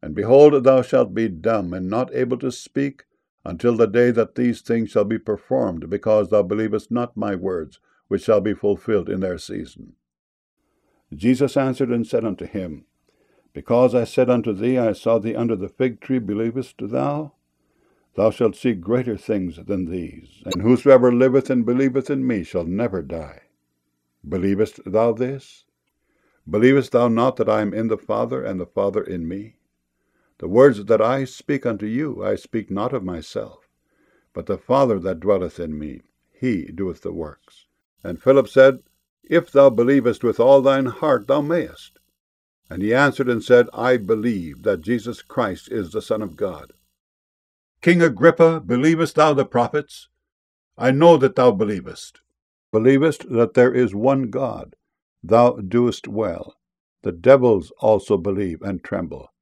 And behold, thou shalt be dumb, and not able to speak, until the day that these things shall be performed, because thou believest not my words, which shall be fulfilled in their season. Jesus answered and said unto him, Because I said unto thee, I saw thee under the fig tree, believest thou? Thou shalt see greater things than these, and whosoever liveth and believeth in me shall never die. Believest thou this? Believest thou not that I am in the Father, and the Father in me? The words that I speak unto you, I speak not of myself, but the Father that dwelleth in me, he doeth the works. And Philip said, If thou believest with all thine heart, thou mayest. And he answered and said, I believe that Jesus Christ is the Son of God. King Agrippa, believest thou the prophets? I know that thou believest. Believest that there is one God? Thou doest well. The devils also believe and tremble.